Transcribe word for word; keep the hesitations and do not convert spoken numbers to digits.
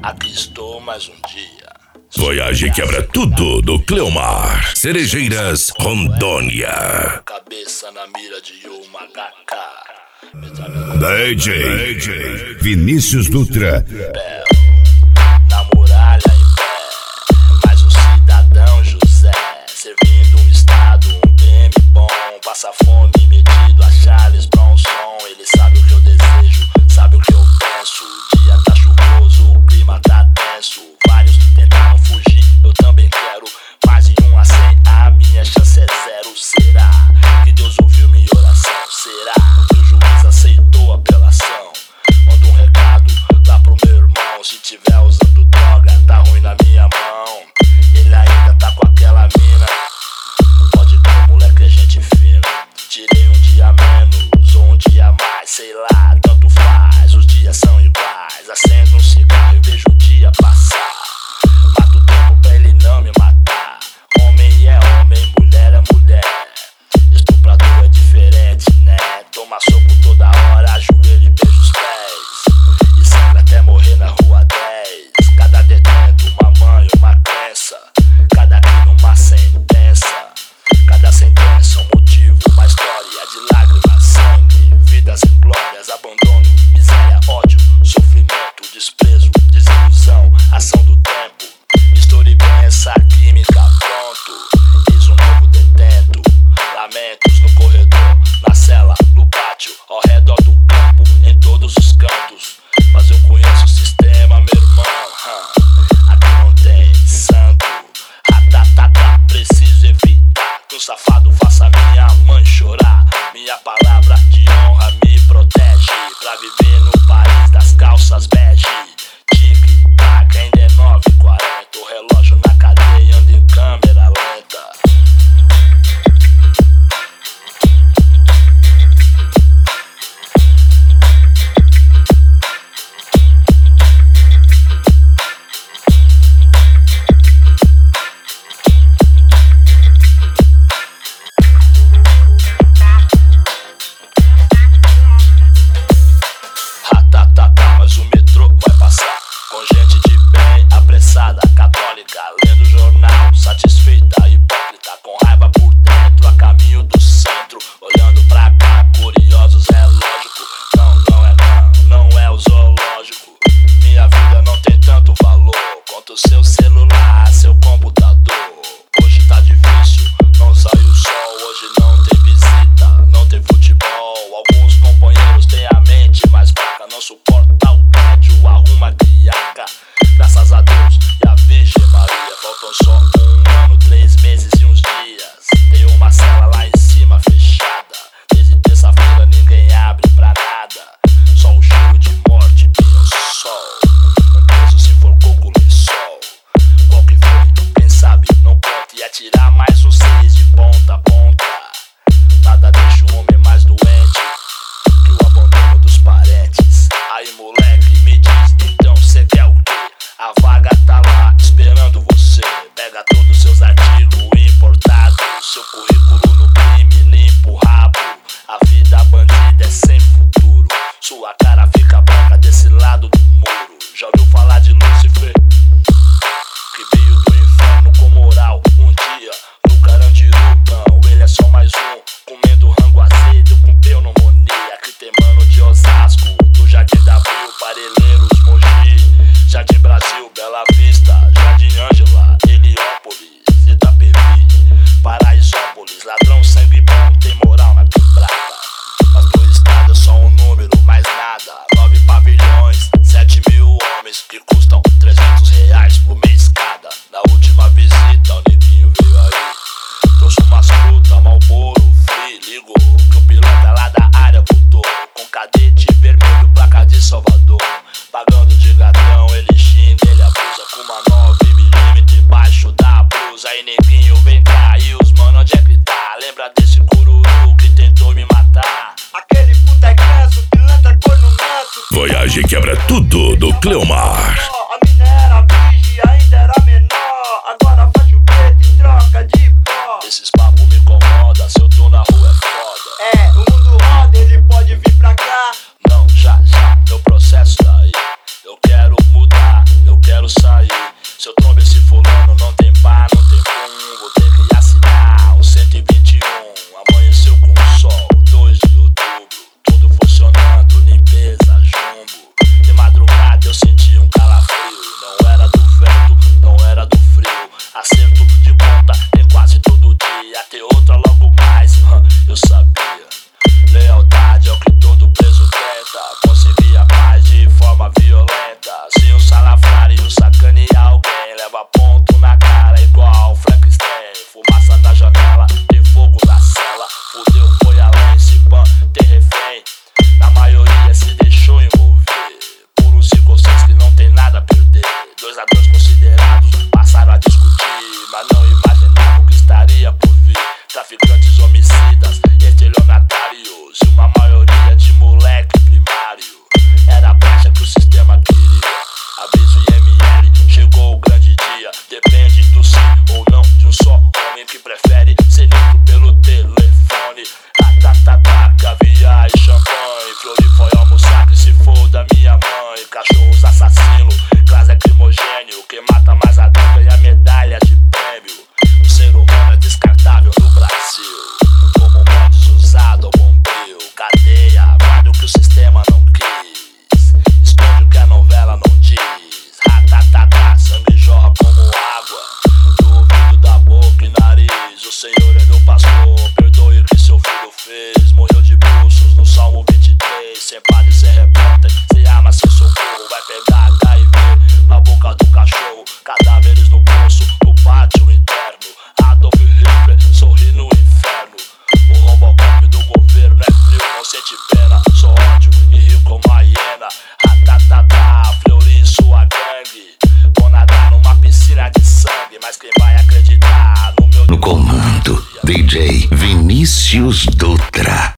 Aqui estou mais um dia. Voyage quebra tudo do Cleomar. Cerejeiras, Rondônia. Cabeça na mira de uma H K. D J, D J Vinícius Dutra. Na muralha em pé, mais um cidadão José, servindo um estado, um B M bom, passa fome metido a Charles Bronson. Ele sabe o que eu desejo, sabe o que eu penso. O dia tá chuvoso, o clima tá tenso. Vários tentaram fugir, eu também quero. Mais de um a cem, a minha chance é zero. Será que Deus ouviu minha oração? Será que o juiz aceitou a apelação? Manda um recado lá pro meu irmão. Se tiver usando droga, tá ruim na minha mão. Ele ainda tá com aquela mina. Pode ver, moleque, é gente fina. Tirei um dia menos ou um dia mais, sei lá, tanto faz. Os dias são iguais. Acendo um cigarro e vejo o dia passar. Mato o tempo pra ele não me matar. Homem é homem, mulher é mulher. Estuprador é diferente, né? Toma soco toda hora, ajoelho e beija os pés. E sangra até morrer na rua dez. Cada detento, uma mãe, uma crença. Cada crime, uma sentença. Cada sentença, um motivo, uma história de lágrimas, sangue, vidas em glórias, abandono, miséria, ódio, sofrimento, desprezo, desilusão, ação do tempo. Misture bem essa química, pronto. Eis um novo detento. Lamentos no corredor, na cela, no pátio, ao redor do campo, em todos os cantos. Mas eu conheço o sistema, meu irmão. Hum. Aqui não tem santo. Ratatata, preciso evitar que um safado faça minha mãe chorar. Minha palavra de honra me protege pra viver no país das calças bege. Tic-tac, ainda é nove e quarenta. O relógio na cadeia anda em câmera lenta. Mas o metrô vai passar com gente de bem, apressada, católica, lendo jornal, satisfeita, hipócrita, com raiva por dentro, a caminho do centro, olhando pra cá, curiosos, é lógico. Não, não é não, não é o zoológico. Minha vida não tem tanto valor quanto o seu celular, seu computador. Hoje tá difícil, não sai o sol, hoje não tem visita, não tem futebol. Alguns companheiros têm a mente mais fraca, não suporta o tédio, arruma criaca. Graças a Deus e a Virgem Maria, faltam só um ano, três meses e uns dias. Tem uma cela lá em cima fechada. Desde terça-feira ninguém abre pra nada. Só o cheiro de morte, pinho sol. Um preso se enforcou com o sol. Qual que foi? Quem sabe? Não conta. E atirar mais um seis de ponta a ponta. Nada deixa o homem mais doente que o abandono dos parentes. Aí moleque, me diz, então cê quer o quê? A vaga tá lá esperando você. Pega todos os seus artigos importados, seu currículo no crime, limpa o rabo. A vida bandida é sem futuro. Sua cara fica branca desse lado do muro. Já ouviu falar de Lúcifer? Que veio do inferno com moral. Um dia no Carandiru, não, ele é só mais um. Comendo rango azedo com pneumonia. Que tem mano de Osasco, do Jardim da Abril, Parelheiros, Mogi, Jardim Brasil, Bela Vista, Jardim Ângela, Heliópolis, Itapevi, Paraisópolis. Ladrão, sangue bom, tem moral na quebrada. Mas por estado é só um número, mais nada. Nove pavilhões, sete mil homens que custam trezentos reais por mês cada. Na última visita o neguinho veio aí, trouxe umas frutas, Marlboro, Free, ligou que o piloto lá da área voltou com cadete vermelho, placa de Salvador. Pagando de gatão, ele xinga, ele abusa com uma nove milímetros embaixo da blusa. Aí neguinho vem cá, e os mano onde é que tá? Lembra desse cururu que tentou me matar? Aquele puta é ganso, pilantra corno manso. Voyage quebra tudo do Cleomar. A mina era virgem, ainda era menor. Agora faz o preto em troca de pó. Esses papos me incomodam, se eu tô na rua é foda. É, o mundo roda, ele pode vir pra cá. Não, já, já, meu processo tá aí. Eu quero mudar, eu eu saí. Se eu trombo esse fulano, não tem bar, não tem pum. Vou ter que assinar um cento e vinte e um. Amanheceu com sol, dois de outubro. Tudo funcionando, limpeza, jumbo. De madrugada eu senti um calafrio. Não era do vento, não era do frio. Acerto de ponta em quase todo dia. Ter outra logo mais, eu sabia. Lealdade é o que todo preso tenta. Conseguir a paz de forma violenta. Se um salafrário sacanear alguém, leva ponto na cara igual Frankenstein. Fumaça na janela, tem fogo na cela. Fudeu, foi além, se pan, ter refém. Na maioria se deixou envolver por uns inocentes que não tem nada a perder. Dois ladrões considerados passaram a discutir, mas não imaginavam o que estaria por vir. Traficantes homicidas, estelionatários e uma maioria de moleque primário. Era a brecha que o sistema queria. Aviso I M L, chegou o grande dia. Depende do sim ou não de um só homem que prefere ser limpo pelo telefone. Ratatatá, caviar e champanhe. Flori foi almoçar, que se for da minha mãe. Cachorros assassinos, gás lacrimogênio. Quem mata mais a droga e a medalha de prêmio. O ser humano é descartável no Brasil. Como modos usado ao bombril. Cadeia, guarda o que o sistema não quis. Esconde o que a novela não diz. Ratatatá, sangue jorra como água do ouvido, da boca e nariz. O Senhor é meu pastor, perdoe o que seu filho fez. Morreu de bruços no Salmo vinte e três. Sem padre, sem repórter, sem arma, sem socorro. Vai pegar H I V na boca do cachorro. Cadáveres no poço, no pátio interno. Adolf Hitler sorri no inferno. O Robocop do governo é frio, não sente pena. Só ódio e rio como a hiena. Ratatatá, Fleury e sua gangue vão nadar numa piscina de sangue. Mas quem vai acreditar no meu... No comando, D J Vinícius Dutra.